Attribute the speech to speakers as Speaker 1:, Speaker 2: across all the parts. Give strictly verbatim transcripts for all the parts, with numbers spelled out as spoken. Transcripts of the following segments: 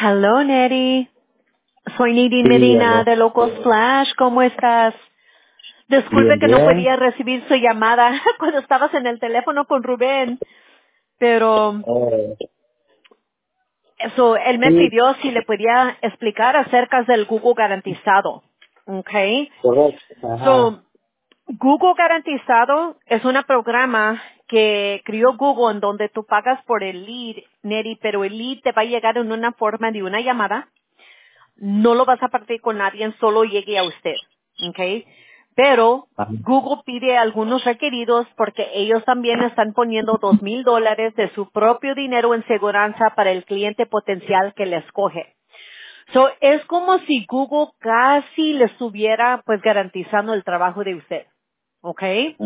Speaker 1: Hello, Neri. Soy Nidin
Speaker 2: Sí,
Speaker 1: Medina
Speaker 2: aló.
Speaker 1: de Locos Flash. ¿Cómo estás? Disculpe
Speaker 2: Bien,
Speaker 1: que no
Speaker 2: bien.
Speaker 1: podía recibir su llamada cuando estabas en el teléfono con Rubén, pero
Speaker 2: Eh,
Speaker 1: eso, él me
Speaker 2: sí,
Speaker 1: pidió si le podía explicar acerca del Google garantizado. Okay.
Speaker 2: correcto. Ajá.
Speaker 1: So, Google garantizado es un programa que crió Google en donde tú pagas por el lead, Neri, pero el lead te va a llegar en una forma de una llamada. No lo vas a partir con nadie, solo llegue a usted, ¿ok? Pero
Speaker 2: Ajá.
Speaker 1: Google pide algunos requeridos porque ellos también están poniendo dos mil dólares de su propio dinero en seguridad para el cliente potencial que le escoge. So, es como si Google casi le estuviera pues garantizando el trabajo de usted, ¿ok?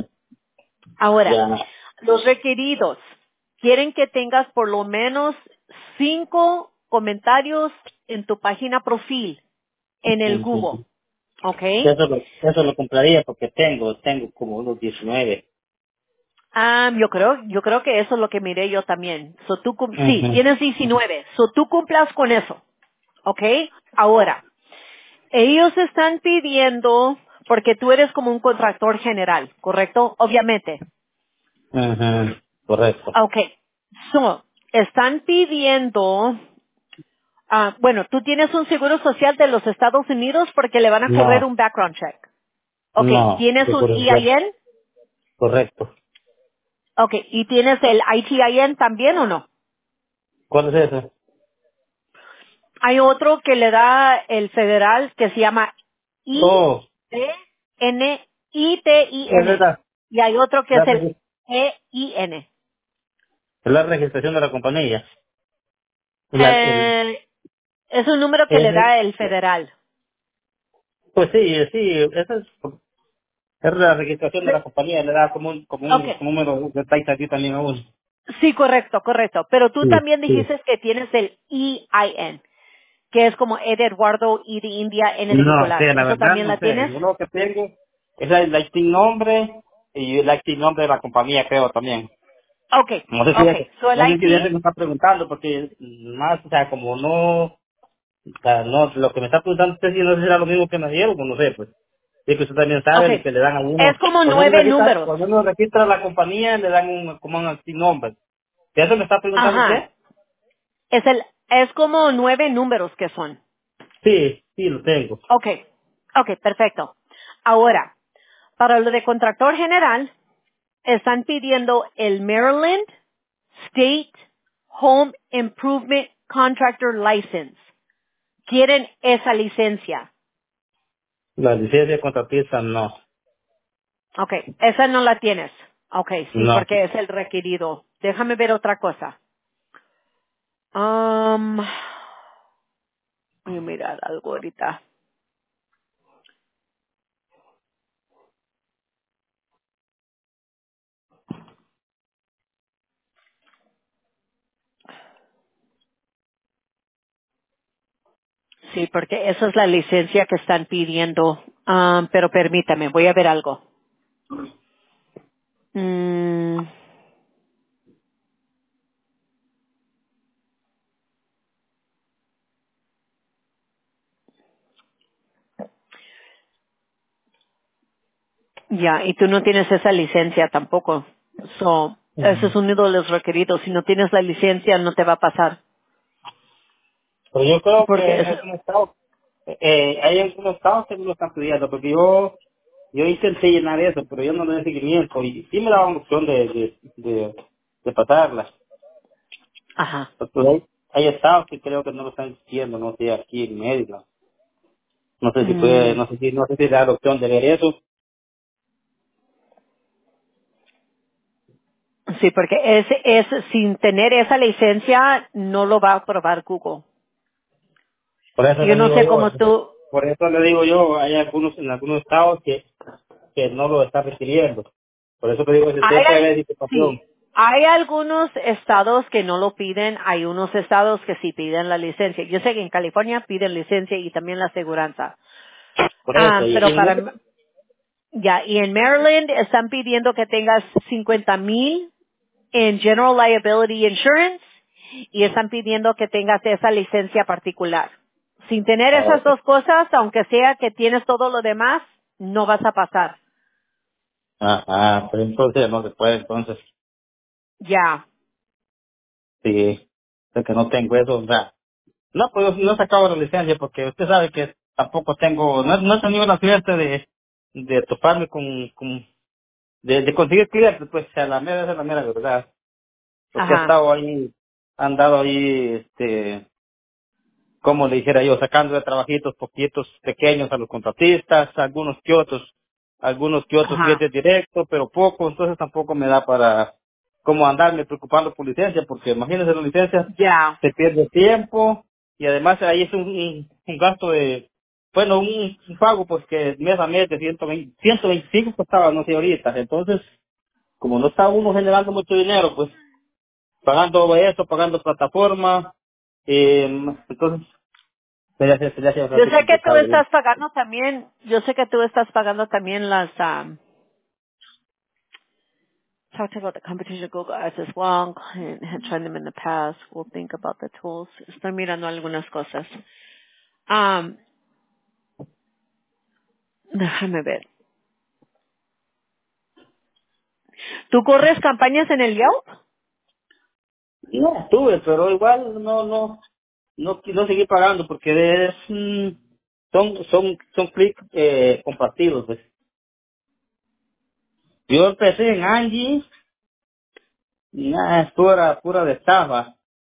Speaker 1: Ahora,
Speaker 2: Ya.
Speaker 1: los requeridos quieren que tengas por lo menos cinco comentarios en tu página profil en el Google,
Speaker 2: Ujú.
Speaker 1: ¿ok?
Speaker 2: Eso lo, eso lo compraría porque tengo, tengo como unos diecinueve.
Speaker 1: Ah, yo creo, yo creo que eso es lo que miré yo también. So, tú, cum- sí,
Speaker 2: Ujú.
Speaker 1: tienes diecinueve. So, tú cumplas con eso, ¿ok? Ahora, ellos están pidiendo, porque tú eres como un contractor general, ¿correcto? Obviamente.
Speaker 2: Ujú. Correcto.
Speaker 1: Ok. So, están pidiendo, ah, bueno, tú tienes un seguro social de los Estados Unidos porque le van a correr
Speaker 2: No,
Speaker 1: un background check. Ok,
Speaker 2: no,
Speaker 1: ¿tienes
Speaker 2: de
Speaker 1: un
Speaker 2: curiosidad.
Speaker 1: E I N?
Speaker 2: Correcto.
Speaker 1: Ok, ¿y tienes el I T I N también o no?
Speaker 2: ¿Cuál es eso?
Speaker 1: Hay otro que le da el federal que se llama I
Speaker 2: Oh,
Speaker 1: T N I T I
Speaker 2: es
Speaker 1: N
Speaker 2: verdad.
Speaker 1: y hay otro que
Speaker 2: La,
Speaker 1: es el
Speaker 2: regi-
Speaker 1: E I N.
Speaker 2: es la registración de la compañía. Y la, el,
Speaker 1: Eh, es un número que le
Speaker 2: el-
Speaker 1: da el federal.
Speaker 2: pues sí, sí, eso es, es la registración de la compañía, le da como un, como
Speaker 1: Ok,
Speaker 2: un, como un número de taxa aquí también a uno.
Speaker 1: sí, correcto, correcto. Pero tú
Speaker 2: Sí,
Speaker 1: también
Speaker 2: sí.
Speaker 1: dijiste que tienes el E I N, que es como E de Eduardo, I de India, N de
Speaker 2: No
Speaker 1: Nicolás.
Speaker 2: sé, la
Speaker 1: ¿Eso
Speaker 2: verdad
Speaker 1: también
Speaker 2: no
Speaker 1: la
Speaker 2: sé.
Speaker 1: tienes?
Speaker 2: Yo lo que tengo es el I T nombre y el I T nombre de la compañía, creo también.
Speaker 1: Ok,
Speaker 2: No sé si
Speaker 1: ok.
Speaker 2: eso,
Speaker 1: So el
Speaker 2: no sé si eso
Speaker 1: I T,
Speaker 2: me está preguntando, porque más, o sea, como no, o sea, no, lo que me está preguntando usted si no sé si era lo mismo que me dieron, pues no sé, pues. Sí, que usted también
Speaker 1: ok.
Speaker 2: sabe el que le dan a uno.
Speaker 1: Es como
Speaker 2: Cuando uno
Speaker 1: nueve
Speaker 2: registra,
Speaker 1: números.
Speaker 2: cuando uno registra la compañía, le dan un, como un I T nombre. ¿De eso me está preguntando
Speaker 1: Ajá.
Speaker 2: usted?
Speaker 1: Es el, es como nueve números que son.
Speaker 2: Sí, sí, lo tengo.
Speaker 1: Okay. Okay, perfecto. Ahora, para lo de contractor general, están pidiendo el Maryland State Home Improvement Contractor License. Quieren esa licencia.
Speaker 2: La licencia de contratista, no.
Speaker 1: Okay, esa no la tienes. Okay, sí,
Speaker 2: No.
Speaker 1: porque es el requerido. Déjame ver otra cosa. Um, voy a mirar algo ahorita. Sí, porque esa es la licencia que están pidiendo. Ah, pero permítame, voy a ver algo. Mm, ya, y tú no tienes esa licencia tampoco. So, ese es uno de los requeridos. Si no tienes la licencia, no te va a pasar.
Speaker 2: Pero yo creo que
Speaker 1: Porque
Speaker 2: en
Speaker 1: es,
Speaker 2: algunos estados, eh, hay algunos estados que no lo están pidiendo, porque yo yo intenté llenar eso, pero yo no le di seguimiento y sí me daban opción de, de, de, de pasarla.
Speaker 1: ajá.
Speaker 2: Porque hay, hay estados que creo que no lo están diciendo, no sé, aquí en Mérida. No sé si puede,
Speaker 1: Mm,
Speaker 2: no sé si, no sé si da la opción de ver eso.
Speaker 1: sí, porque es, es, sin tener esa licencia, no lo va a aprobar Google.
Speaker 2: Por eso
Speaker 1: Yo
Speaker 2: le
Speaker 1: no
Speaker 2: digo
Speaker 1: sé
Speaker 2: yo,
Speaker 1: cómo tú,
Speaker 2: por eso le digo yo, hay algunos, en algunos estados que, que no lo están requiriendo. Por eso le digo, si
Speaker 1: hay,
Speaker 2: usted puede
Speaker 1: al-
Speaker 2: ver situación.
Speaker 1: sí, hay algunos estados que no lo piden, hay unos estados que sí piden la licencia. Yo sé que en California piden licencia y también la aseguranza.
Speaker 2: Por eso,
Speaker 1: Ah,
Speaker 2: y,
Speaker 1: pero
Speaker 2: y en
Speaker 1: para,
Speaker 2: ese-
Speaker 1: ya, y en Maryland están pidiendo que tengas cincuenta mil en General Liability Insurance y están pidiendo que tengas esa licencia particular. Sin tener
Speaker 2: Ah,
Speaker 1: esas
Speaker 2: ok.
Speaker 1: dos cosas, aunque sea que tienes todo lo demás, no vas a pasar.
Speaker 2: Ajá, pero entonces no se puede, entonces,
Speaker 1: Ya.
Speaker 2: sí, de que no tengo eso, o sea, no, pues yo no he sacado la licencia porque usted sabe que tampoco tengo, no, no he tenido la suerte de, de toparme con, con de, de conseguir clientes, pues a la mera, esa es la mera verdad, porque he
Speaker 1: Ajá.
Speaker 2: estado ahí, he andado ahí, este, como le dijera yo, sacando de trabajitos poquitos pequeños a los contratistas, algunos que otros, algunos que otros
Speaker 1: Ajá.
Speaker 2: clientes directos, pero poco, entonces tampoco me da para como andarme preocupando por licencia, porque imagínense la licencia,
Speaker 1: Ya.
Speaker 2: se pierde tiempo y además ahí es un, un, un gasto de, bueno, un, un pago pues que mes a mes de ciento veinte, ciento veinticinco costaba, no sé ahorita, entonces como no está uno generando mucho dinero, pues pagando eso, pagando plataforma, eh, entonces se le hace, se le hace
Speaker 1: Yo
Speaker 2: bastante
Speaker 1: sé que tú
Speaker 2: complicado. ¿Sí?
Speaker 1: estás pagando también, yo sé que tú estás pagando también las, um, talked about the competition of Google Ads as well, and had tried them in the past. We'll think about the tools. Estoy mirando algunas cosas. Um, déjame ver. ¿Tú corres campañas en el Yelp?
Speaker 2: No estuve, pero igual no, no, no, no seguí pagando porque es, mm, son, son, son clics eh, compartidos. Pues. Yo empecé en Angie, y nada, es pura, pura de estafa.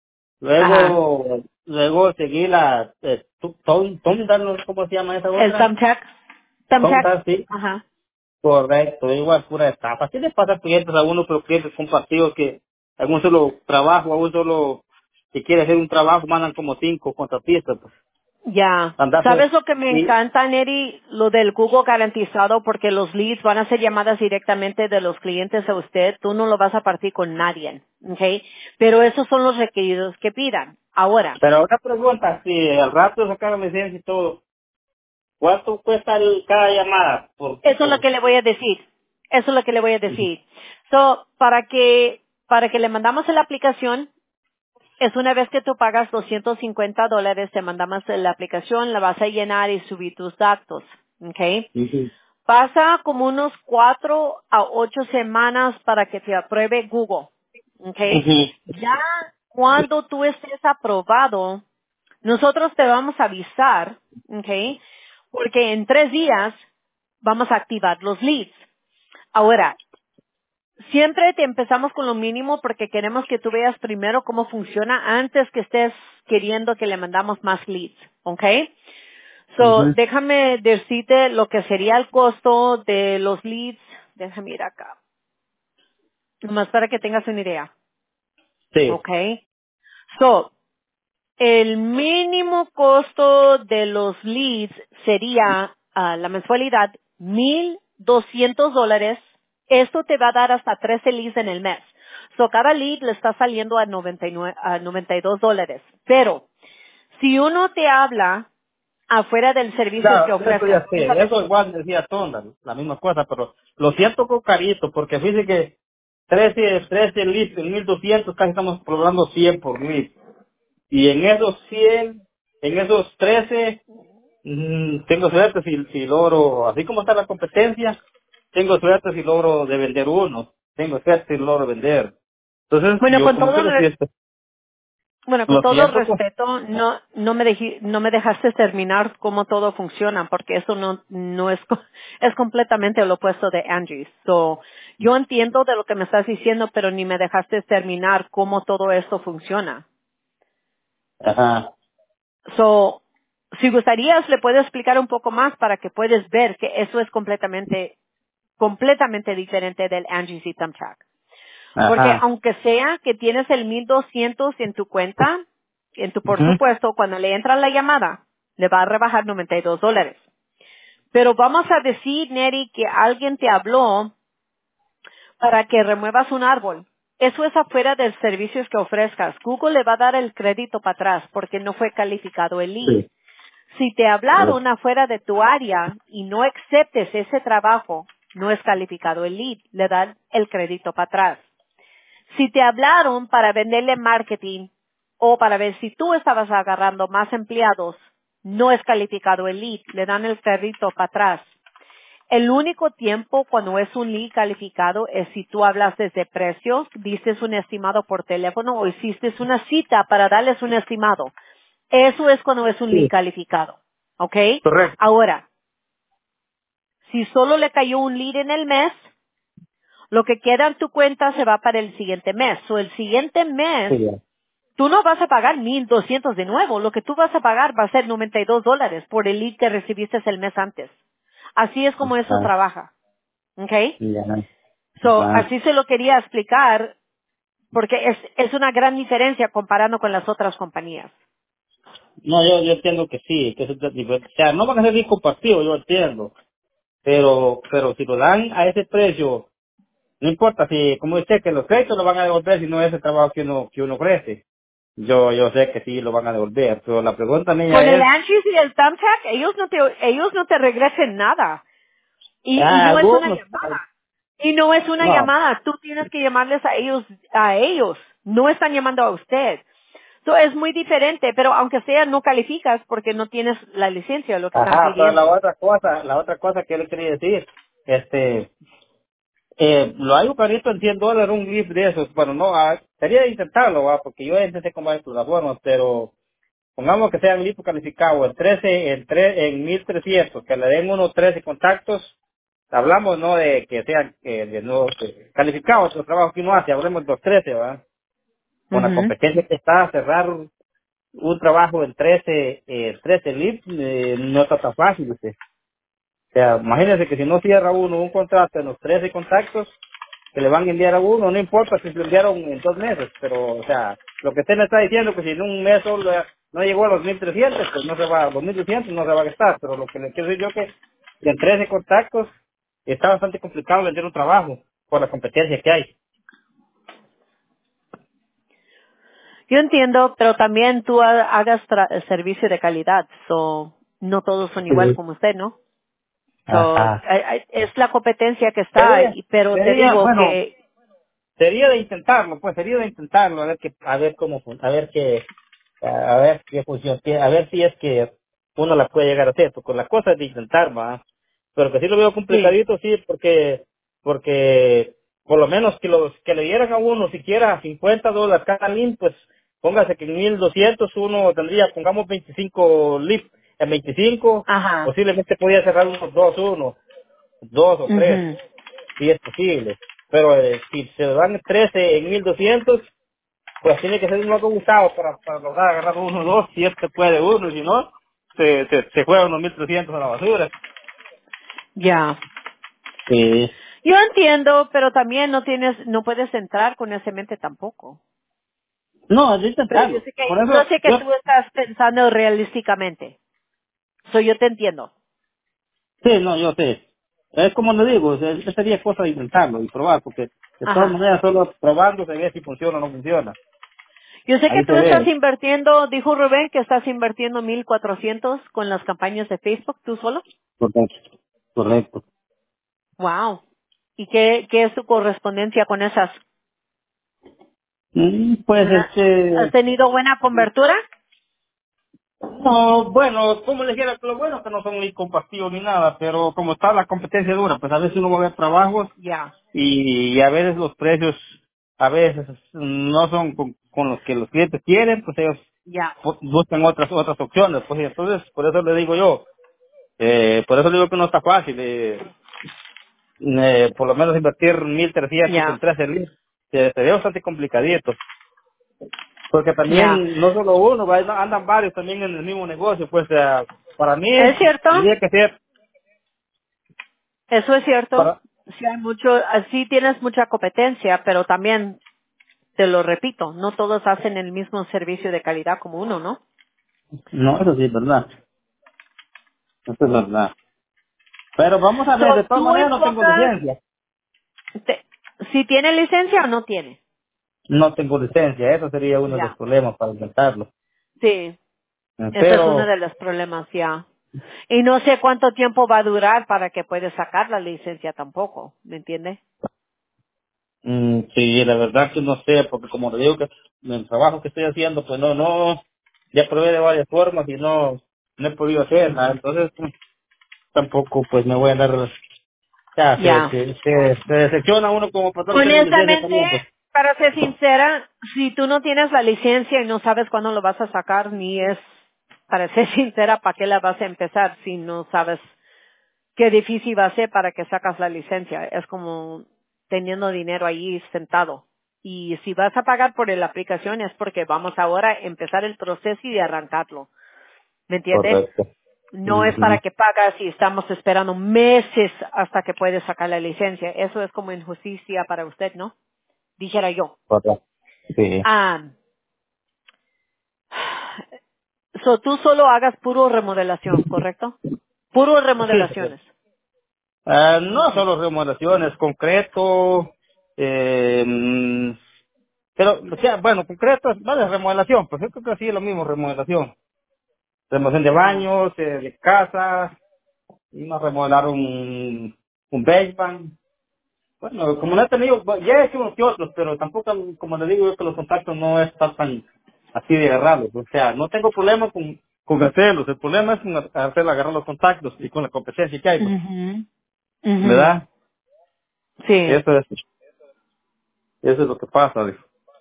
Speaker 1: Ajá.
Speaker 2: Luego, luego seguí la, eh, tu- Tom, Tom, no sé cómo se llama esa
Speaker 1: El
Speaker 2: otra.
Speaker 1: Thumbtack.
Speaker 2: Tom,
Speaker 1: Thumbtack.
Speaker 2: sí.
Speaker 1: Ajá.
Speaker 2: Correcto, igual pura estafa. ¿Qué le pasa a clientes a uno, pero clientes compartidos que algún solo trabajo, algún solo que quiere hacer un trabajo, mandan como cinco contratistas, pues.
Speaker 1: Ya.
Speaker 2: Andarse,
Speaker 1: ¿Sabes lo que me
Speaker 2: y,
Speaker 1: encanta, Neri? Lo del Google garantizado, porque los leads van a ser llamadas directamente de los clientes a usted. Tú no lo vas a partir con nadie, ¿ok? Pero esos son los requeridos que pidan. Ahora,
Speaker 2: pero una pregunta, si al rato sacaron licencia y todo, ¿cuánto cuesta el- cada llamada? Por,
Speaker 1: eso es lo
Speaker 2: por,
Speaker 1: que le voy a decir. Eso es lo que le voy a decir. So, para que, para que le mandamos la aplicación, es una vez que tú pagas doscientos cincuenta dólares, te mandamos la aplicación, la vas a llenar y subir tus datos. ¿Ok?
Speaker 2: Ujú,
Speaker 1: Pasa como unos cuatro a ocho semanas para que te apruebe Google. ¿Ok?
Speaker 2: ujú.
Speaker 1: Ya cuando tú estés aprobado, nosotros te vamos a avisar. ¿Ok? Porque en tres días vamos a activar los leads. Ahora, siempre te empezamos con lo mínimo porque queremos que tú veas primero cómo funciona antes que estés queriendo que le mandamos más leads, ¿ok? So,
Speaker 2: Ujú.
Speaker 1: déjame decirte lo que sería el costo de los leads. Déjame ir acá. Nomás para que tengas una idea,
Speaker 2: Sí.
Speaker 1: ¿ok? So, el mínimo costo de los leads sería ah, la mensualidad mil doscientos dólares. Esto te va a dar hasta trece leads en el mes. So, cada lead le está saliendo a noventa y nueve, a noventa y dos dólares. Pero, si uno te habla afuera del servicio que
Speaker 2: Claro, eso
Speaker 1: ofrezcas,
Speaker 2: ya sé, eso igual decía Tonda, la misma cosa, pero lo siento con carito, porque fíjese que trece, trece litros, mil doscientos, casi estamos cobrando cien por mil. Y en esos cien, en esos trece, mm, tengo suerte si, si logro, así como está la competencia, tengo suerte si logro de vender uno, tengo suerte si logro vender. Entonces,
Speaker 1: bueno,
Speaker 2: yo
Speaker 1: con
Speaker 2: como
Speaker 1: todo
Speaker 2: que
Speaker 1: el
Speaker 2: lo
Speaker 1: re-
Speaker 2: siento,
Speaker 1: bueno, con
Speaker 2: lo
Speaker 1: todo
Speaker 2: siento, pues.
Speaker 1: respeto, no, no me deji- no me dejaste terminar cómo todo funciona, porque eso no, no es, co- es completamente lo opuesto de Angie. So, yo entiendo de lo que me estás diciendo, pero ni me dejaste terminar cómo todo esto funciona.
Speaker 2: Ajá,
Speaker 1: So, si gustarías, le puedo explicar un poco más para que puedas ver que eso es completamente, completamente diferente del Angie y Thumbtack. Porque
Speaker 2: ajá.
Speaker 1: aunque sea que tienes el mil doscientos en tu cuenta, en tu por
Speaker 2: Ujú.
Speaker 1: supuesto, cuando le entra la llamada, le va a rebajar noventa y dos dólares. Pero vamos a decir, Neri, que alguien te habló para que remuevas un árbol. Eso es afuera de los servicios que ofrezcas. Google le va a dar el crédito para atrás porque no fue calificado el lead.
Speaker 2: Sí.
Speaker 1: Si te hablaron afuera de tu área y no aceptes ese trabajo, no es calificado el lead, le dan el crédito para atrás. Si te hablaron para venderle marketing o para ver si tú estabas agarrando más empleados, no es calificado el lead, le dan el carrito para atrás. El único tiempo cuando es un lead calificado es si tú hablas desde precios, dices un estimado por teléfono o hiciste una cita para darles un estimado. Eso es cuando es un lead
Speaker 2: Sí,
Speaker 1: calificado. ¿Ok?
Speaker 2: correcto.
Speaker 1: Ahora, si solo le cayó un lead en el mes, lo que queda en tu cuenta se va para el siguiente mes. O el siguiente mes,
Speaker 2: Sí, ya.
Speaker 1: tú no vas a pagar mil doscientos de nuevo. Lo que tú vas a pagar va a ser noventa y dos dólares por el lead que recibiste el mes antes. Así es como eso
Speaker 2: Ah,
Speaker 1: trabaja. ¿Ok?
Speaker 2: ya.
Speaker 1: So,
Speaker 2: Ah.
Speaker 1: así se lo quería explicar porque es, es una gran diferencia comparando con las otras compañías.
Speaker 2: No, yo, yo entiendo que sí, que eso es diferente. O sea, no van a ser discos pasivos, yo entiendo. Pero, pero si lo dan a ese precio, no importa si, como dice, que los créditos lo van a devolver si no es el trabajo que uno, que uno ofrece. Yo, yo sé que sí lo van a devolver, pero la pregunta mía
Speaker 1: Con el
Speaker 2: es,
Speaker 1: Ansys y el Thumbtack, ellos no te, ellos no te regresen nada. Y, y
Speaker 2: ah,
Speaker 1: no es una
Speaker 2: algunos,
Speaker 1: llamada. Y no es una
Speaker 2: no,
Speaker 1: llamada. Tú tienes que llamarles a ellos, a ellos. No están llamando a usted. So, es muy diferente, pero aunque sea, no calificas porque no tienes la licencia, lo que están
Speaker 2: ajá, pero la
Speaker 1: pidiendo.
Speaker 2: otra cosa, la otra cosa que le quería decir, este, eh, lo hay un carrito en cien dólares, un gift de esos, bueno, no, ah, sería de intentarlo, va, porque yo intenté como hay plataformas, pero pongamos que sean listo calificado en trece, en tre, en mil trescientos, que le den unos trece contactos, hablamos no de que sean eh, de no de calificados los trabajos que uno hace, hablemos de los trece, ¿verdad? Con la
Speaker 1: Ujú.
Speaker 2: competencia que está, cerrar un, un trabajo en trece, eh, trece leads, eh, no está tan fácil, usted. O sea, imagínese que si no cierra uno un contrato en los trece contactos que le van a enviar a uno, no importa si se lo enviaron en dos meses, pero, o sea, lo que usted me está diciendo que si en un mes solo no llegó a los mil trescientos, pues no se va, a los mil doscientos no se va a gastar, pero lo que le quiero decir yo que en trece contactos está bastante complicado vender un trabajo por la competencia que hay.
Speaker 1: Yo entiendo, pero también tú ha- hagas tra- servicio de calidad. So, no todos son igual
Speaker 2: Sí.
Speaker 1: como usted, ¿no? So,
Speaker 2: Ajá.
Speaker 1: ay- ay, es la competencia que está,
Speaker 2: Sería,
Speaker 1: y- pero te
Speaker 2: sería,
Speaker 1: digo
Speaker 2: bueno,
Speaker 1: que,
Speaker 2: sería de intentarlo, pues sería de intentarlo, a ver que, a ver cómo, fun- a ver qué, a ver qué función tiene, a ver si es que uno la puede llegar a hacer, porque la cosa es de intentar, va, pero que sí lo veo
Speaker 1: sí,
Speaker 2: complicadito, sí, porque, porque por lo menos que los, que le dieran a uno siquiera cincuenta dólares cada link, pues póngase que en mil doscientos uno tendría, pongamos veinticinco lips, en veinticinco
Speaker 1: ajá,
Speaker 2: posiblemente podía cerrar unos dos, uno, dos o tres,
Speaker 1: mhm,
Speaker 2: si es posible. Pero eh, si se dan trece en mil doscientos, pues tiene que ser un loco gustado para, para lograr agarrar uno o dos, si es que puede uno, si no, se, se, se juega unos mil trescientos a la basura.
Speaker 1: ya.
Speaker 2: Sí.
Speaker 1: Yo entiendo, pero también no tienes, no puedes entrar con esa mente tampoco.
Speaker 2: No, es de
Speaker 1: Pero yo
Speaker 2: intentarlo.
Speaker 1: sé que,
Speaker 2: Por
Speaker 1: yo
Speaker 2: eso,
Speaker 1: sé que
Speaker 2: yo,
Speaker 1: tú estás pensando realísticamente. So, yo te entiendo.
Speaker 2: sí, no, yo sé. Es como le digo, o sea, eso sería cosa de intentarlo y probar, porque de todas
Speaker 1: Ajá.
Speaker 2: maneras solo probando se ve si funciona o no funciona.
Speaker 1: Yo sé que
Speaker 2: Ahí
Speaker 1: tú
Speaker 2: se
Speaker 1: estás
Speaker 2: ve.
Speaker 1: invirtiendo, dijo Rubén que estás invirtiendo mil cuatrocientos con las campañas de Facebook, ¿tú solo?
Speaker 2: Correcto. Correcto.
Speaker 1: Wow. ¿Y qué, qué es tu correspondencia con esas?
Speaker 2: Mm, Pues
Speaker 1: ¿Una- ¿Has
Speaker 2: este,
Speaker 1: tenido buena cobertura?
Speaker 2: no, bueno, como les dijera, lo bueno es que no son ni compactivos ni nada, pero como está la competencia dura, pues a veces uno va a ver trabajos
Speaker 1: Ya,
Speaker 2: y, y a veces los precios a veces no son con, con los que los clientes quieren, pues ellos
Speaker 1: ya,
Speaker 2: bu- buscan otras otras opciones, pues y entonces por eso le digo yo, eh, por eso le digo que no está fácil, eh, eh, por lo menos invertir mil trescientos en
Speaker 1: ya,
Speaker 2: trece mil, se, se ve bastante complicadito. Porque
Speaker 1: ya.
Speaker 2: también no solo uno, va, andan varios también en el mismo negocio, pues eh, para mí
Speaker 1: ¿Es cierto?
Speaker 2: tendría que ser
Speaker 1: Eso es cierto.
Speaker 2: para
Speaker 1: Sí hay mucho, así tienes mucha competencia, pero también, te lo repito, no todos hacen el mismo servicio de calidad como uno, ¿no?
Speaker 2: no, eso sí es verdad, eso es verdad. Pero vamos a ver, de
Speaker 1: So,
Speaker 2: todas
Speaker 1: tú
Speaker 2: maneras no tengo
Speaker 1: enfocas,
Speaker 2: licencia,
Speaker 1: te- si tiene licencia o no tiene.
Speaker 2: no tengo licencia, eso sería uno de los
Speaker 1: Ya.
Speaker 2: problemas para intentarlo.
Speaker 1: Sí,
Speaker 2: Eh,
Speaker 1: ese es uno
Speaker 2: Pero
Speaker 1: de los problemas ya. Y no sé cuánto tiempo va a durar para que puedas sacar la licencia tampoco, ¿me entiende?
Speaker 2: Mm, sí, la verdad que no sé, porque como le digo que el trabajo que estoy haciendo, pues no, no, ya probé de varias formas y no, no he podido hacerla, entonces pues, tampoco pues me voy a dar, o sea, se,
Speaker 1: Ya.
Speaker 2: se, se, se decepciona uno como patrón tener licencia
Speaker 1: Honestamente,
Speaker 2: también, pues.
Speaker 1: para ser sincera, si tú no tienes la licencia y no sabes cuándo lo vas a sacar, ni es, para ser sincera, ¿para qué la vas a empezar si no sabes qué difícil va a ser para que sacas la licencia? Es como teniendo dinero ahí sentado. Y si vas a pagar por la aplicación es porque vamos ahora a empezar el proceso y arrancarlo. ¿Me entiendes?
Speaker 2: Correcto.
Speaker 1: No es para
Speaker 2: Ujú.
Speaker 1: que pagas y estamos esperando meses hasta que puedes sacar la licencia. Eso es como injusticia para usted, ¿no? Dijera yo.
Speaker 2: Correcto. Sí.
Speaker 1: Ah, so tú solo hagas puro remodelación, ¿correcto? Puro
Speaker 2: Sí, señor.
Speaker 1: remodelaciones.
Speaker 2: Ah, no
Speaker 1: Okay.
Speaker 2: solo remodelaciones, concreto, eh, mm, pero, o sea, bueno, concreto, vale, remodelación, pues yo creo que sí es lo mismo, remodelación. Remodelación de
Speaker 1: Ujú.
Speaker 2: baños, eh, de casas, y nos remodelaron un, un basement. Bueno, como no he tenido, bueno, ya he hecho unos que otros, pero tampoco, como le digo, yo que los contactos no están tan así de agarrados. O sea, no tengo problema con, con hacerlos, el problema es con hacer agarrar los contactos y con la competencia que hay, pues,
Speaker 1: Ujú. Ujú.
Speaker 2: ¿verdad?
Speaker 1: Sí.
Speaker 2: Eso es, eso es lo que pasa, dijo.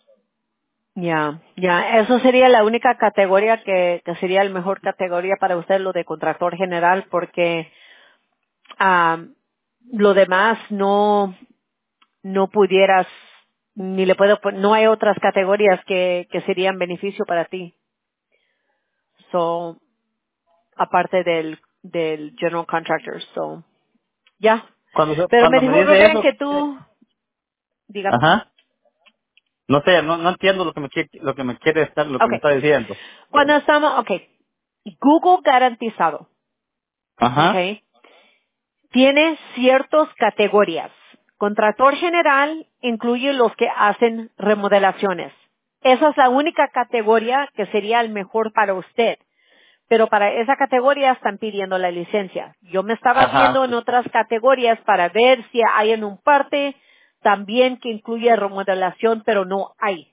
Speaker 1: Ya, ya, eso sería la única categoría que, que sería la mejor categoría para usted, lo de contractor general, porque ah, lo demás no, no pudieras, ni le puedo, pon- no hay otras categorías que, que serían beneficio para ti. So, aparte del, del general contractor, so, ya.
Speaker 2: Cuando, se-
Speaker 1: Pero me
Speaker 2: cuando
Speaker 1: dijo
Speaker 2: me dice
Speaker 1: Rubén
Speaker 2: eso,
Speaker 1: que
Speaker 2: eh,
Speaker 1: tú, dígame.
Speaker 2: ajá, no sé, no, no entiendo lo que me quiere, lo que me quiere estar, lo que me
Speaker 1: Okay.
Speaker 2: está diciendo.
Speaker 1: Cuando estamos, okay. Google garantizado,
Speaker 2: Ajá,
Speaker 1: okay. Tiene ciertas categorías. Contractor general incluye los que hacen remodelaciones. Esa es la única categoría que sería el mejor para usted. Pero para esa categoría están pidiendo la licencia. Yo me estaba viendo
Speaker 2: ajá,
Speaker 1: en otras categorías para ver si hay en un parte también que incluye remodelación, pero no hay.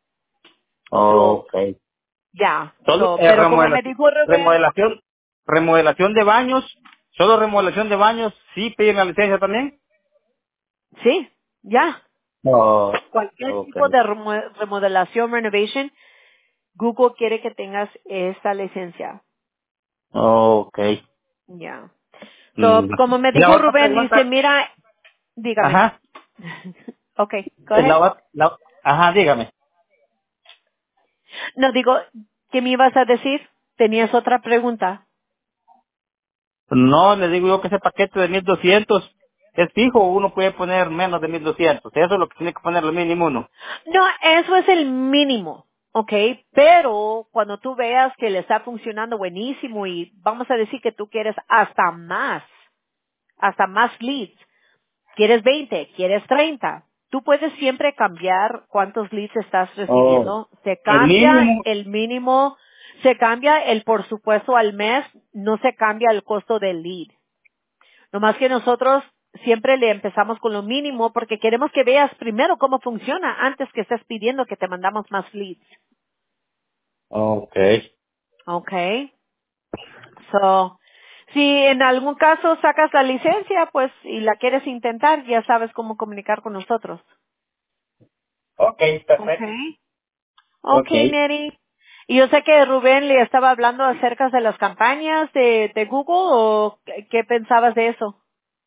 Speaker 1: So,
Speaker 2: okay.
Speaker 1: ya.
Speaker 2: Solo
Speaker 1: So,
Speaker 2: eh,
Speaker 1: pero como me
Speaker 2: remodelación,
Speaker 1: dijo Rubén,
Speaker 2: remodelación, remodelación de baños, solo remodelación de baños, ¿sí piden la licencia también?
Speaker 1: sí, ya.
Speaker 2: Oh,
Speaker 1: Cualquier tipo
Speaker 2: okay,
Speaker 1: de remo- remodelación, renovation, Google quiere que tengas esa licencia.
Speaker 2: okay.
Speaker 1: Ya. So,
Speaker 2: Mm.
Speaker 1: como me
Speaker 2: La
Speaker 1: dijo
Speaker 2: otra
Speaker 1: Rubén, dice,
Speaker 2: pregunta,
Speaker 1: mira, dígame.
Speaker 2: ajá,
Speaker 1: Okay, go
Speaker 2: la,
Speaker 1: ahead.
Speaker 2: ot- la, ajá, dígame.
Speaker 1: No, digo, ¿qué me ibas a decir? Tenías otra pregunta.
Speaker 2: No, le digo yo que ese paquete de mil doscientos es fijo, o uno puede poner menos de mil doscientos, eso es lo que tiene que poner lo mínimo uno.
Speaker 1: No, eso es el mínimo, ¿ok? Pero cuando tú veas que le está funcionando buenísimo y vamos a decir que tú quieres hasta más, hasta más leads, quieres veinte, quieres treinta, tú puedes siempre cambiar cuántos leads estás
Speaker 2: Oh,
Speaker 1: recibiendo. Se
Speaker 2: el
Speaker 1: cambia
Speaker 2: mínimo,
Speaker 1: el mínimo, se cambia el por supuesto al mes, no se cambia el costo del lead. Nomás que nosotros siempre le empezamos con lo mínimo porque queremos que veas primero cómo funciona antes que estés pidiendo que te mandamos más leads.
Speaker 2: okay.
Speaker 1: Okay. So, si en algún caso sacas la licencia, pues, y la quieres intentar, ya sabes cómo comunicar con nosotros.
Speaker 2: Okay, perfecto.
Speaker 1: Okay. Okay,
Speaker 2: Okay.
Speaker 1: Neri. Y yo sé que Rubén le estaba hablando acerca de las campañas de, de Google, o qué qué pensabas de eso.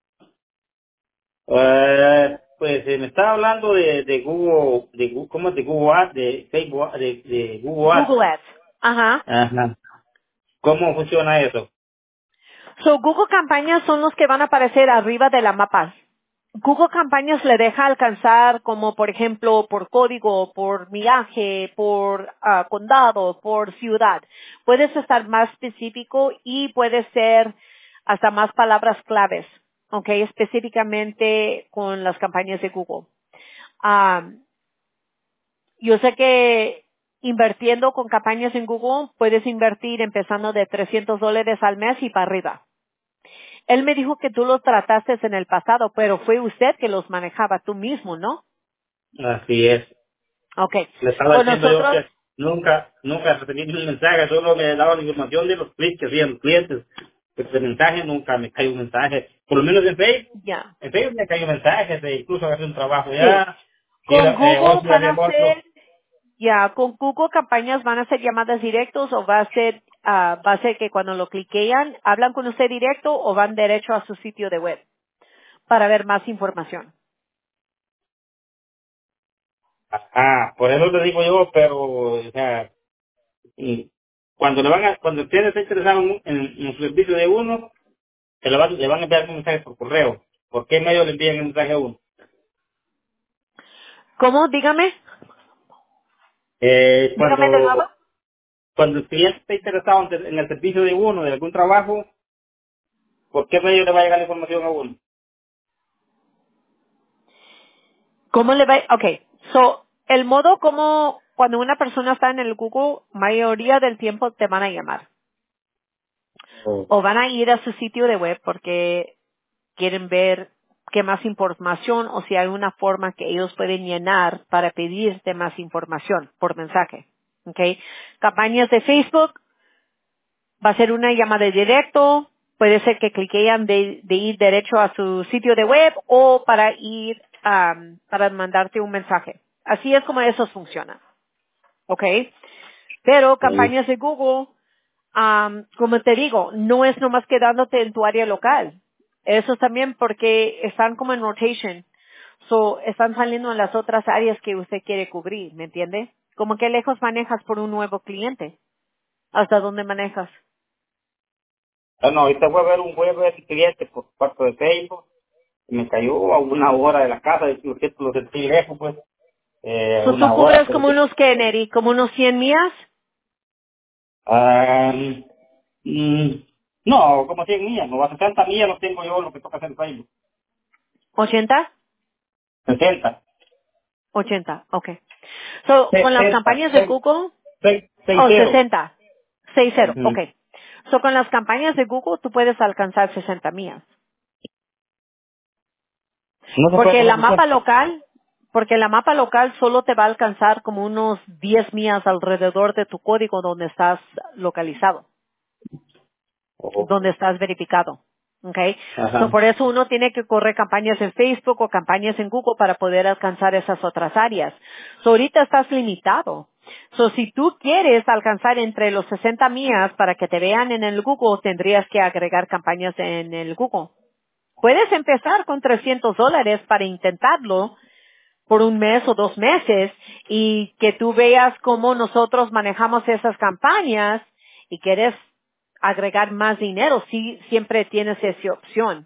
Speaker 2: Eh, pues eh, me estaba hablando de, de Google, de Google, ¿cómo es? De Google Ads, de Facebook, Ads, de, de Google Ads.
Speaker 1: Google Ads. Ajá.
Speaker 2: Ajá. ¿Cómo funciona eso?
Speaker 1: So, Google Campañas son los que van a aparecer arriba de la mapa. Google Campañas le deja alcanzar como, por ejemplo, por código, por millaje, por ah, condado, por ciudad. Puedes estar más específico y puede ser hasta más palabras claves, ¿ok? Específicamente con las campañas de Google. Ah, yo sé que invirtiendo con campañas en Google puedes invertir empezando de trescientos dólares al mes y para arriba. Él me dijo que tú los trataste en el pasado, pero fue usted que los manejaba tú mismo, ¿no?
Speaker 2: Así es.
Speaker 1: Okay.
Speaker 2: Le estaba
Speaker 1: Con
Speaker 2: diciendo yo
Speaker 1: nosotros,
Speaker 2: que nunca, nunca recibí un mensaje, solo me daban la información de los clics que hacían los clientes. Pero de mensaje nunca me cae un mensaje. Por lo menos en Facebook.
Speaker 1: ya.
Speaker 2: En Facebook me cae un mensaje de incluso hacer un trabajo
Speaker 1: Sí.
Speaker 2: ya. Y
Speaker 1: Con
Speaker 2: era, eh, hoy
Speaker 1: Google
Speaker 2: sí
Speaker 1: van
Speaker 2: había
Speaker 1: a
Speaker 2: otro.
Speaker 1: ser, ya, con Google campañas van a ser llamadas directos o va a ser, ah, va a ser que cuando lo cliquean, hablan con usted directo o van derecho a su sitio de web para ver más información.
Speaker 2: Ajá, por eso te digo yo, pero, o sea, y cuando le van a, cuando usted está interesado en, en, en su servicio de uno, se le, va- le van a enviar un mensaje por correo. ¿Por qué medio le envían el mensaje a uno?
Speaker 1: ¿Cómo? Dígame.
Speaker 2: Eh,
Speaker 1: Dígame de nuevo.
Speaker 2: cuando, cuando el cliente está interesado en, en el servicio de uno, de algún trabajo, ¿por qué medio le va a llegar la información a uno?
Speaker 1: ¿Cómo le va? Okay. So, el modo como cuando una persona está en el Google, mayoría del tiempo te van a llamar.
Speaker 2: Oh.
Speaker 1: O van a ir a su sitio de web porque quieren ver qué más información o si hay una forma que ellos pueden llenar para pedirte más información por mensaje. Okay. Campañas de Facebook, va a ser una llamada directo, puede ser que cliquean de, de ir derecho a su sitio de web o para ir am, para mandarte un mensaje. Así es como eso funciona. ¿Ok? Pero
Speaker 2: Sí.
Speaker 1: campañas de Google, am, como te digo, no es nomás quedándote en tu área local. Eso también porque están como en rotation. So, están saliendo en las otras áreas que usted quiere cubrir, ¿me entiende? Como que lejos manejas por un nuevo cliente. ¿Hasta dónde manejas?
Speaker 2: Ah, no, ahorita voy a ver un juego de cliente por parte de Facebook. Y me cayó a una hora de la casa, y lo siento, lo sentí lejos, pues, eh,
Speaker 1: So, tú
Speaker 2: una hora,
Speaker 1: cubres
Speaker 2: pero
Speaker 1: como
Speaker 2: que,
Speaker 1: unos Kennedy, como unos cien millas,
Speaker 2: ah, mm, no, como cien millas, no, a sesenta millas no tengo yo lo que toca hacer en Facebook.
Speaker 1: ochenta,
Speaker 2: sesenta,
Speaker 1: ochenta, okay. So, con las
Speaker 2: sesenta,
Speaker 1: campañas de Google,
Speaker 2: seis, seis,
Speaker 1: oh,
Speaker 2: cero.
Speaker 1: sesenta, sesenta,
Speaker 2: Ujú.
Speaker 1: okay. So, con las campañas de Google tú puedes alcanzar sesenta millas.
Speaker 2: No se puede
Speaker 1: Porque la
Speaker 2: coger
Speaker 1: mapa
Speaker 2: sesenta.
Speaker 1: local, porque la mapa local solo te va a alcanzar como unos diez millas alrededor de tu código donde estás localizado.
Speaker 2: Oh,
Speaker 1: donde estás verificado. Okay. So,
Speaker 2: ajá.
Speaker 1: por eso uno tiene que correr campañas en Facebook o campañas en Google para poder alcanzar esas otras áreas. So, ahorita estás limitado. So, si tú quieres alcanzar entre los sesenta millas para que te vean en el Google, tendrías que agregar campañas en el Google. Puedes empezar con trescientos dólares para intentarlo por un mes o dos meses y que tú veas cómo nosotros manejamos esas campañas y quieres agregar más dinero, sí, siempre tienes esa opción.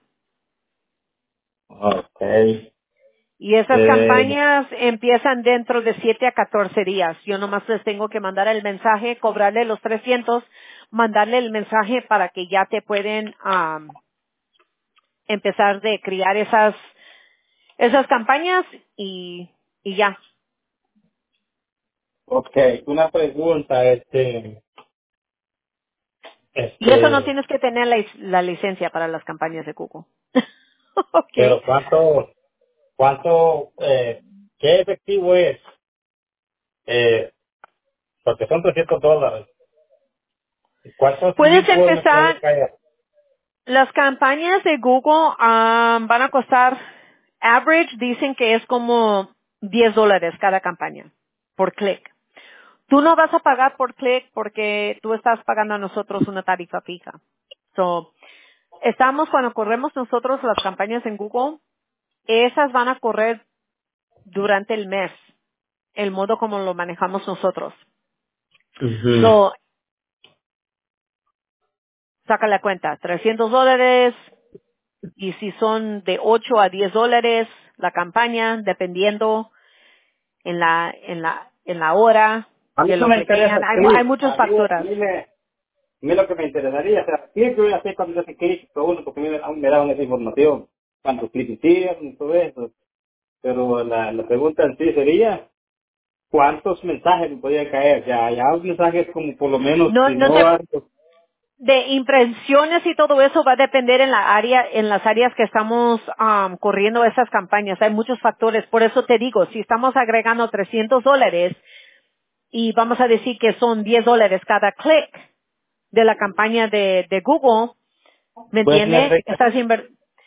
Speaker 2: Ok.
Speaker 1: Y esas
Speaker 2: Eh,
Speaker 1: campañas empiezan dentro de siete a catorce días. Yo nomás les tengo que mandar el mensaje, cobrarle los trescientos, mandarle el mensaje para que ya te pueden am, empezar de criar esas esas campañas y, y ya.
Speaker 2: ok, una pregunta, este,
Speaker 1: Y eso no
Speaker 2: este,
Speaker 1: tienes que tener la, la licencia para las campañas de Google. Ok.
Speaker 2: pero ¿cuánto, cuánto, eh, qué efectivo es? Eh, porque son trescientos dólares. ¿Cuántos
Speaker 1: Puedes
Speaker 2: leads me puede
Speaker 1: empezar,
Speaker 2: caer?
Speaker 1: las campañas de Google am, van a costar, average dicen que es como diez dólares cada campaña por clic. Tú no vas a pagar por clic porque tú estás pagando a nosotros una tarifa fija. So, estamos cuando corremos nosotros las campañas en Google, esas van a correr durante el mes, el modo como lo manejamos nosotros.
Speaker 2: Ujú.
Speaker 1: So, saca la cuenta, trescientos dólares y si son de ocho a diez dólares la campaña, dependiendo en la, en la, en la hora
Speaker 2: A mí
Speaker 1: que
Speaker 2: no
Speaker 1: lo
Speaker 2: me interesa
Speaker 1: cliquean.
Speaker 2: el
Speaker 1: Hay, mu- hay
Speaker 2: clic,
Speaker 1: muchos
Speaker 2: a mí, a
Speaker 1: factores.
Speaker 2: mí me, a mí lo que me interesaría, o sea, clic yo ya sé cuando yo hace clic, lo uno porque a mí me, aún me daban esa información, cuántos clics hicieron y todo eso, pero la, la pregunta en sí sería, ¿cuántos mensajes me podían caer? Ya, ya un mensaje como por lo menos,
Speaker 1: No,
Speaker 2: si
Speaker 1: no
Speaker 2: no
Speaker 1: te,
Speaker 2: algo.
Speaker 1: de impresiones y todo eso va a depender en la área, en las áreas que estamos um, corriendo esas campañas. Hay muchos factores. Por eso te digo, si estamos agregando trescientos dólares y vamos a decir que son diez dólares cada clic de la campaña de, de Google, ¿me
Speaker 2: Pues me
Speaker 1: entiende?
Speaker 2: afecta.
Speaker 1: Estás inver-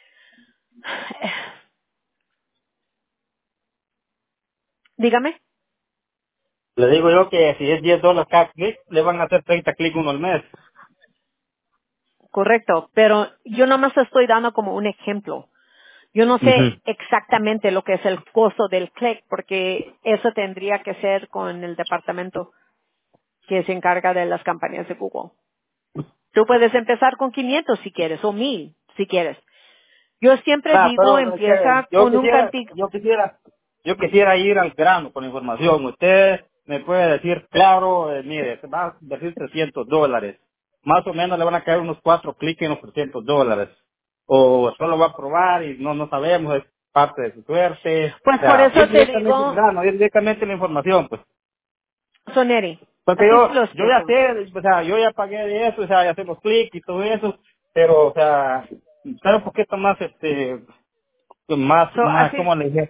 Speaker 1: Dígame.
Speaker 2: Le digo yo que si es diez dólares cada clic, le van a hacer treinta clics uno al mes.
Speaker 1: Correcto. Pero yo nomás te estoy dando como un ejemplo. Yo no sé
Speaker 2: Ujú.
Speaker 1: exactamente lo que es el costo del clic, porque eso tendría que ser con el departamento que se encarga de las campañas de Google. Tú puedes empezar con quinientos si quieres, o mil si quieres. Yo siempre
Speaker 2: Ah,
Speaker 1: digo,
Speaker 2: pero es que
Speaker 1: empieza
Speaker 2: yo
Speaker 1: con un
Speaker 2: quisiera,
Speaker 1: cantidad.
Speaker 2: yo quisiera, yo quisiera ir al grano con la información. Usted me puede decir, claro, eh, mire, se va a decir trescientos dólares. Más o menos le van a caer unos cuatro clics en los trescientos dólares. O solo va a probar y no, no sabemos, es parte de su suerte.
Speaker 1: Pues
Speaker 2: O
Speaker 1: por
Speaker 2: sea, ir
Speaker 1: eso te
Speaker 2: directamente al
Speaker 1: digo,
Speaker 2: grano, ir directamente a la información, pues.
Speaker 1: Soneri,
Speaker 2: Porque
Speaker 1: así se
Speaker 2: yo,
Speaker 1: lo
Speaker 2: yo ya
Speaker 1: explico.
Speaker 2: sé, o sea, yo ya pagué de eso, o sea, ya hacemos clic y todo eso, pero, o sea, estar un poquito más, este, más,
Speaker 1: So,
Speaker 2: más,
Speaker 1: así,
Speaker 2: ¿cómo le dije?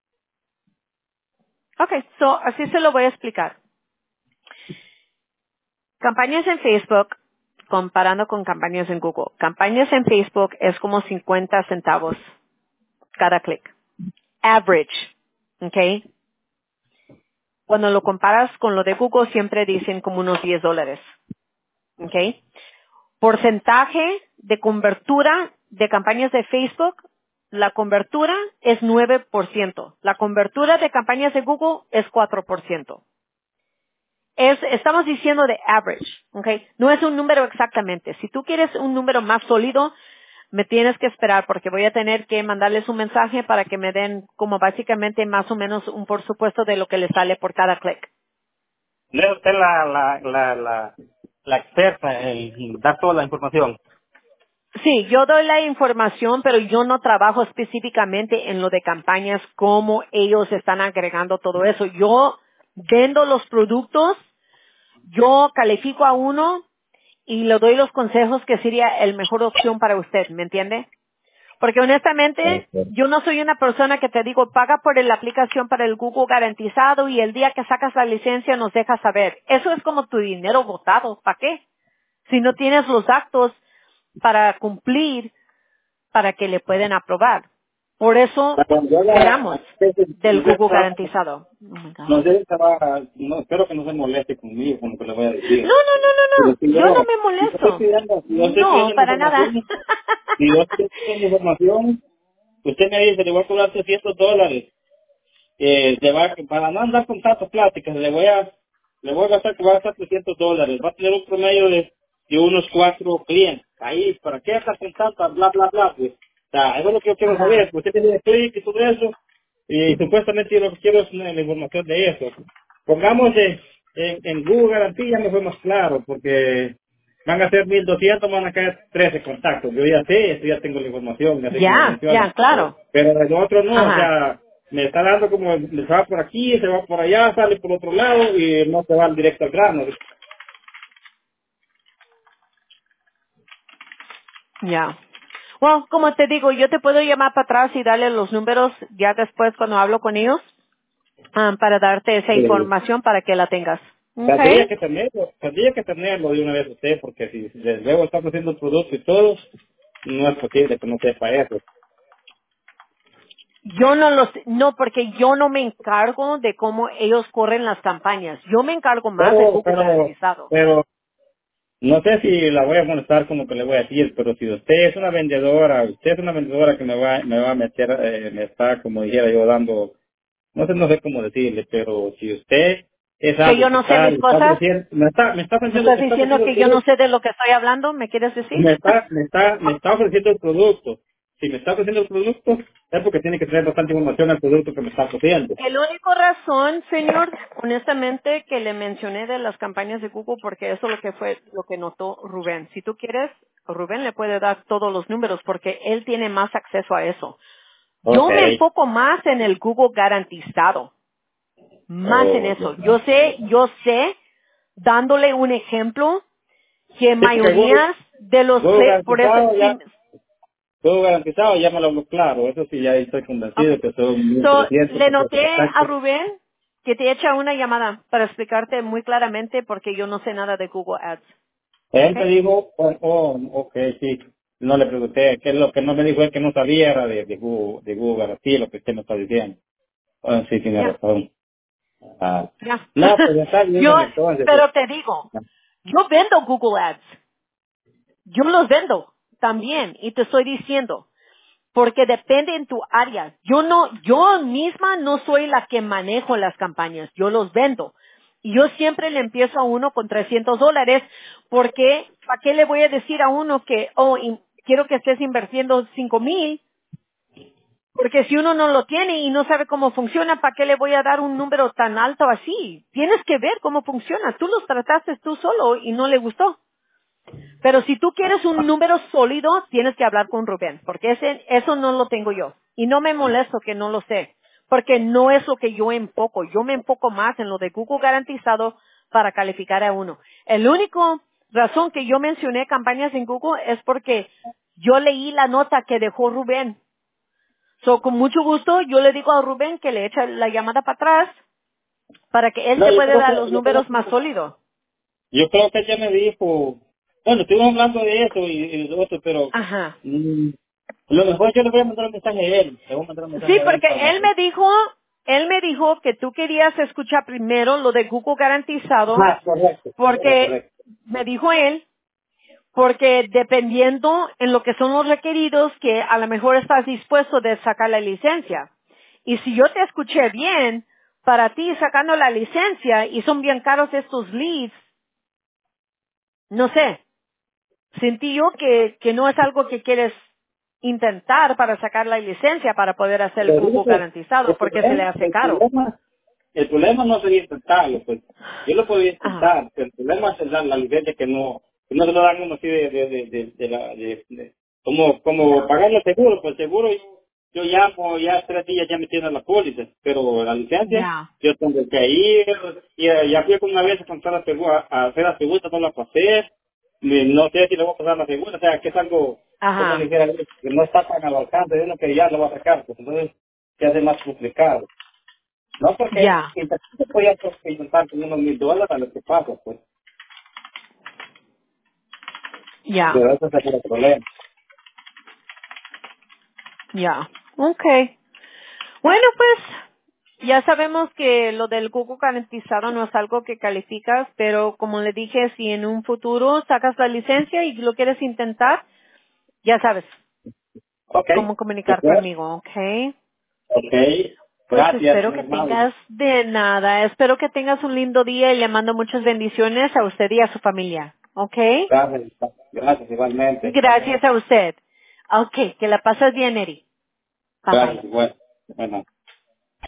Speaker 1: okay, so, así se lo voy a explicar. Campañas en Facebook, comparando con campañas en Google. Campañas en Facebook es como cincuenta centavos cada clic. Average. ¿Ok? Cuando lo comparas con lo de Google siempre dicen como unos diez dólares. ¿Ok? Porcentaje de cobertura de campañas de Facebook, la cobertura es nueve por ciento. La cobertura de campañas de Google es cuatro por ciento. Es, estamos diciendo de average, ¿ok? No es un número exactamente. Si tú quieres un número más sólido, me tienes que esperar porque voy a tener que mandarles un mensaje para que me den como básicamente más o menos un por supuesto de lo que les sale por cada clic.
Speaker 2: No es usted la, la, la, la, la experta en dar toda la información.
Speaker 1: Sí, yo doy la información, pero yo no trabajo específicamente en lo de campañas, cómo ellos están agregando todo eso. Yo vendo los productos, yo califico a uno y le doy los consejos que sería el mejor opción para usted, ¿me entiende? Porque honestamente, yo no soy una persona que te digo, paga por la aplicación para el Google garantizado y el día que sacas la licencia nos dejas saber. Eso es como tu dinero botado. ¿Para qué? Si no tienes los actos para cumplir, para que le pueden aprobar. Por eso
Speaker 2: Cuando yo
Speaker 1: creamos
Speaker 2: la,
Speaker 1: del
Speaker 2: yo
Speaker 1: Google
Speaker 2: estaba,
Speaker 1: garantizado. Oh my God.
Speaker 2: no sé, estaba, no, espero que no se moleste conmigo con lo que le voy a
Speaker 1: No,
Speaker 2: decir.
Speaker 1: no, no, no,
Speaker 2: Pero
Speaker 1: no.
Speaker 2: si yo,
Speaker 1: Yo no me
Speaker 2: si yo estoy
Speaker 1: molesto.
Speaker 2: pidiendo, si yo estoy
Speaker 1: No,
Speaker 2: pidiendo la
Speaker 1: para nada.
Speaker 2: información, si yo estoy pidiendo la información, usted me dice, le voy a cobrar trescientos dólares. Eh, le va, para no andar con tantas pláticas, le voy a, le voy a gastar que va a gastar trescientos dólares. Va a tener un promedio de, de unos cuatro clientes. Ahí, ¿para qué estar con tantas bla, bla, bla? Pues, o sea, eso es lo que yo quiero
Speaker 1: Ajá.
Speaker 2: saber. Usted tiene clic y todo eso. Y supuestamente yo lo que quiero es la, la información de eso. Pongamos en, en, en Google Garantía, me fue más claro, porque van a ser mil doscientos, van a caer trece contactos. Yo ya sé, eso ya tengo la información, así como
Speaker 1: Ya,
Speaker 2: mencionan.
Speaker 1: ya, claro.
Speaker 2: Pero el otro no, o
Speaker 1: Ajá.
Speaker 2: sea, me está dando como, se va por aquí, se va por allá, sale por otro lado y no se va directo al grano.
Speaker 1: Ya. Bueno, como te digo, yo te puedo llamar para atrás y darle los números ya después cuando hablo con ellos ah, para darte esa
Speaker 2: Eh,
Speaker 1: información para que la tengas.
Speaker 2: tendría
Speaker 1: Okay.
Speaker 2: que tenerlo, tendría que tenerlo de una vez usted, porque si desde luego está ofreciendo el producto y todo, no es posible que no sepa eso.
Speaker 1: Yo no los, no, porque yo no me encargo de cómo ellos corren las campañas. Yo me encargo más del
Speaker 2: Pero,
Speaker 1: Google
Speaker 2: pero,
Speaker 1: garantizado.
Speaker 2: pero, no sé si la voy a molestar con lo que le voy a decir, pero si usted es una vendedora, usted es una vendedora que me va, me va a meter, eh, me está, como dijera yo, dando, no sé, no sé cómo decirle, pero si usted es
Speaker 1: Que
Speaker 2: algo
Speaker 1: yo
Speaker 2: que
Speaker 1: no sé
Speaker 2: está,
Speaker 1: mis
Speaker 2: me está
Speaker 1: cosas.
Speaker 2: ofreciendo, me está, me está
Speaker 1: ¿Me
Speaker 2: ofreciendo,
Speaker 1: estás
Speaker 2: me está
Speaker 1: diciendo
Speaker 2: ofreciendo el
Speaker 1: que yo no
Speaker 2: producto,
Speaker 1: sé de lo que estoy hablando? ¿Me quieres decir?
Speaker 2: me está, me está, me está ofreciendo el producto. Si me está ofreciendo el producto, es porque tiene que tener bastante información al producto que me está ofreciendo.
Speaker 1: El único razón, señor, honestamente, que le mencioné de las campañas de Google, porque eso es lo que fue lo que notó Rubén. Si tú quieres, Rubén le puede dar todos los números porque él tiene más acceso a eso. Yo me
Speaker 2: Okay.
Speaker 1: enfoco más en el Google garantizado, más en
Speaker 2: Oh, ya.
Speaker 1: eso. Yo sé, yo sé, dándole un ejemplo, que
Speaker 2: Sí, porque Google,
Speaker 1: mayorías de los,
Speaker 2: Google
Speaker 1: pre- por eso,
Speaker 2: garantizado
Speaker 1: sí,
Speaker 2: ya, Google garantizado ya me lo hablo claro. Eso sí, ya estoy convencido
Speaker 1: okay.
Speaker 2: que son mil
Speaker 1: So,
Speaker 2: trescientos
Speaker 1: le
Speaker 2: porque
Speaker 1: noté a
Speaker 2: exacto.
Speaker 1: Rubén que te echa una llamada para explicarte muy claramente porque yo no sé nada de Google Ads.
Speaker 2: Él me
Speaker 1: Okay.
Speaker 2: dijo, oh, oh, ok, sí. No le pregunté, que lo que no me dijo es que no sabía era de, de Google, de Google garantía, lo que usted me está diciendo. Ah, sí, tiene
Speaker 1: Ya,
Speaker 2: razón. Ah.
Speaker 1: ya.
Speaker 2: No, pues está
Speaker 1: Yo,
Speaker 2: bien entonces.
Speaker 1: pero te digo, yo vendo Google Ads. Yo los vendo también y te estoy diciendo, porque depende en tu área. Yo no, yo misma no soy la que manejo las campañas, yo los vendo. Y yo siempre le empiezo a uno con trescientos dólares, porque ¿para qué le voy a decir a uno que, oh, y quiero que estés invirtiendo cinco mil? Porque si uno no lo tiene y no sabe cómo funciona, ¿para qué le voy a dar un número tan alto así? Tienes que ver cómo funciona. Tú los trataste tú solo y no le gustó. Pero si tú quieres un número sólido, tienes que hablar con Rubén, porque ese, eso no lo tengo yo. Y no me molesto que no lo sé, porque no es lo que yo enfoco. Yo me enfoco más en lo de Google garantizado para calificar a uno. El único razón que yo mencioné campañas en Google es porque yo leí la nota que dejó Rubén. So, con mucho gusto, yo le digo a Rubén que le eche la llamada para atrás para que él
Speaker 2: No,
Speaker 1: te
Speaker 2: yo
Speaker 1: pueda
Speaker 2: creo
Speaker 1: dar
Speaker 2: que,
Speaker 1: los
Speaker 2: yo creo
Speaker 1: números
Speaker 2: que,
Speaker 1: más sólidos.
Speaker 2: yo creo que ella me dijo, bueno, estuvimos hablando de eso y, y de otro, pero
Speaker 1: Ajá.
Speaker 2: mm, lo mejor yo le voy a mandar un mensaje a él, le voy a mandar un
Speaker 1: Sí,
Speaker 2: mensaje a él
Speaker 1: porque
Speaker 2: para...
Speaker 1: él me dijo, él me dijo que tú querías escuchar primero lo de Google garantizado,
Speaker 2: Ah, correcto, correcto,
Speaker 1: porque
Speaker 2: correcto.
Speaker 1: me dijo él, porque dependiendo en lo que son los requeridos, que a lo mejor estás dispuesto de sacar la licencia. Y si yo te escuché bien, para ti sacando la licencia y son bien caros estos leads, no sé, sentí yo que, que no es algo que quieres intentar para sacar la licencia para poder hacer el
Speaker 2: Le digo
Speaker 1: Google
Speaker 2: que
Speaker 1: garantizado
Speaker 2: el
Speaker 1: porque se le
Speaker 2: problema,
Speaker 1: hace
Speaker 2: el
Speaker 1: caro.
Speaker 2: problema, el problema no sería intentarlo, pues. Yo lo podría
Speaker 1: Ajá.
Speaker 2: intentar, pero el problema es la, la licencia que no, que no se lo dan uno así de, de, de, de, de la, de, de- como, como pagar el seguro, pues seguro yo, yo llamo, ya tres días ya me tienen la póliza, pero la licencia,
Speaker 1: Ya.
Speaker 2: yo tengo que ir, y eh, ya fui una vez a comprar la segura, a hacer la segunda, no la pasé, ni- no sé si le voy a pasar la segunda, o sea, que es algo, como
Speaker 1: Ajá.
Speaker 2: dijera, que no está tan al alcance de uno que ya lo va a sacar, pues entonces se hace más complicado. No, porque
Speaker 1: Ya.
Speaker 2: se podía intentar con unos mil dólares a lo que pasa, pues,
Speaker 1: Ya.
Speaker 2: pero ese es el problema.
Speaker 1: Ya. Okay. Bueno, pues ya sabemos que lo del Google garantizado no es algo que calificas, pero como le dije, si en un futuro sacas la licencia y lo quieres intentar, ya sabes
Speaker 2: Ok,
Speaker 1: cómo comunicar
Speaker 2: después,
Speaker 1: conmigo, ¿ok?
Speaker 2: ok,
Speaker 1: Pues
Speaker 2: gracias,
Speaker 1: espero
Speaker 2: muy
Speaker 1: que
Speaker 2: amable.
Speaker 1: tengas de nada, espero que tengas un lindo día y le mando muchas bendiciones a usted y a su familia, ¿ok?
Speaker 2: Gracias, gracias igualmente.
Speaker 1: Gracias a usted. Ok, que la pases bien, Eri. Bye bye.
Speaker 2: Gracias, igual. Bueno.